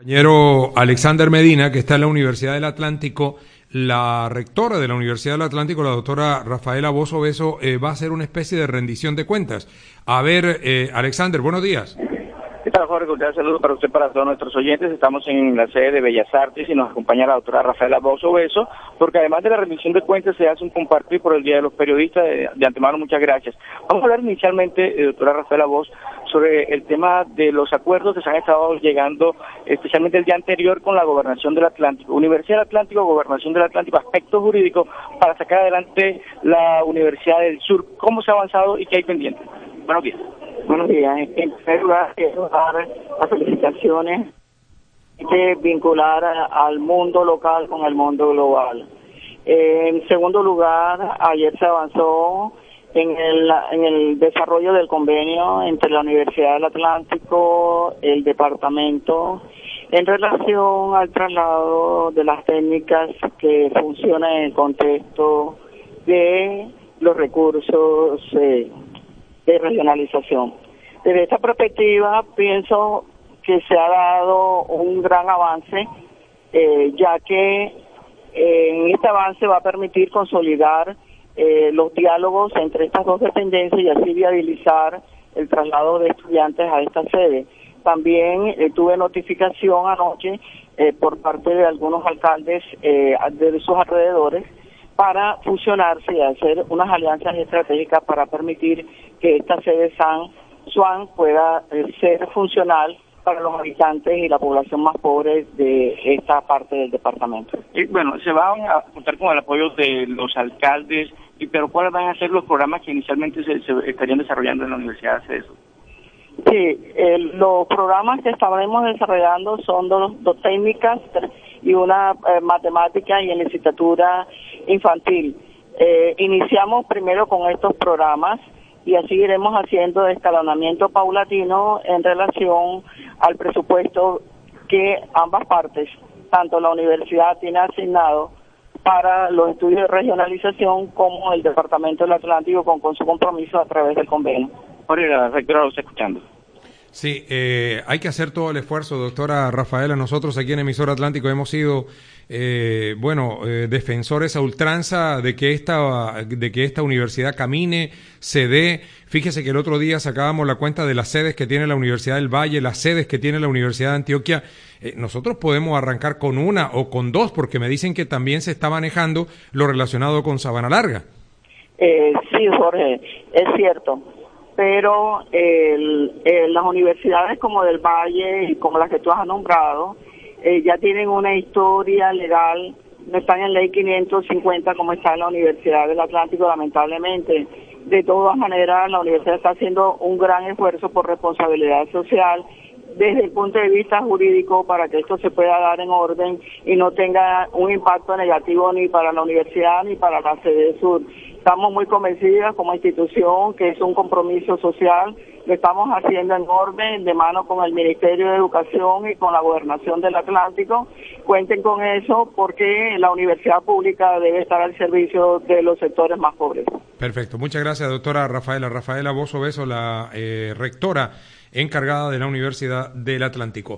Compañero Alexander Medina, que está en la Universidad del Atlántico, la rectora de la Universidad del Atlántico, la doctora Rafaela Bozo Beso, va a hacer una especie de rendición de cuentas. A ver, Alexander, buenos días. ¿Qué tal, Jorge? Un saludo para usted, para todos nuestros oyentes. Estamos en la sede de Bellas Artes y nos acompaña la doctora Rafaela Bozo Beso, porque además de la rendición de cuentas se hace un compartir por el Día de los Periodistas. De antemano, muchas gracias. Vamos a hablar inicialmente, doctora Rafaela Bozo, sobre el tema de los acuerdos que se han estado llegando, especialmente el día anterior con la Gobernación del Atlántico. Universidad del Atlántico, Gobernación del Atlántico, aspectos jurídicos para sacar adelante la Universidad del Sur. ¿Cómo se ha avanzado y qué hay pendiente? Buenos días. Buenos días. En primer lugar, quiero dar las felicitaciones. Hay que vincular al mundo local con el mundo global. En segundo lugar, ayer se avanzó en el desarrollo del convenio entre la Universidad del Atlántico, el departamento, en relación al traslado de las técnicas que funcionan en el contexto de los recursos de regionalización. Desde esta perspectiva, pienso que se ha dado un gran avance, ya que en este avance va a permitir consolidar los diálogos entre estas dos dependencias y así viabilizar el traslado de estudiantes a esta sede. También tuve notificación anoche por parte de algunos alcaldes de sus alrededores para fusionarse y hacer unas alianzas estratégicas para permitir que esta sede San Juan pueda ser funcional para los habitantes y la población más pobre de esta parte del departamento. Y bueno, se van a contar con el apoyo de los alcaldes, pero ¿cuáles van a ser los programas que inicialmente se estarían desarrollando en la Universidad de CESO? Sí, los programas que estaremos desarrollando son dos técnicas y una matemática y en licenciatura infantil. Iniciamos primero con estos programas y así iremos haciendo escalonamiento paulatino en relación al presupuesto que ambas partes, tanto la universidad tiene asignado para los estudios de regionalización como el Departamento del Atlántico con su compromiso a través del convenio. Jorge, la rectora lo está escuchando. Sí, hay que hacer todo el esfuerzo, doctora Rafaela. Nosotros aquí en Emisora Atlántico hemos sido, defensores a ultranza de que esta universidad camine, se dé. Fíjese que el otro día sacábamos la cuenta de las sedes que tiene la Universidad del Valle, las sedes que tiene la Universidad de Antioquia. Nosotros podemos arrancar con una o con dos, porque me dicen que también se está manejando lo relacionado con Sabana Larga. Sí, Jorge, es cierto. Pero las universidades como del Valle y como las que tú has nombrado ya tienen una historia legal, no están en ley 550 como está en la Universidad del Atlántico, lamentablemente. De todas maneras, la universidad está haciendo un gran esfuerzo por responsabilidad social desde el punto de vista jurídico para que esto se pueda dar en orden y no tenga un impacto negativo ni para la universidad ni para la sede sur. Estamos muy convencidas como institución que es un compromiso social, lo estamos haciendo en orden, de mano con el Ministerio de Educación y con la Gobernación del Atlántico. Cuenten con eso porque la universidad pública debe estar al servicio de los sectores más pobres. Perfecto, muchas gracias, doctora Rafaela. Rafaela Bozo Beso, la rectora encargada de la Universidad del Atlántico.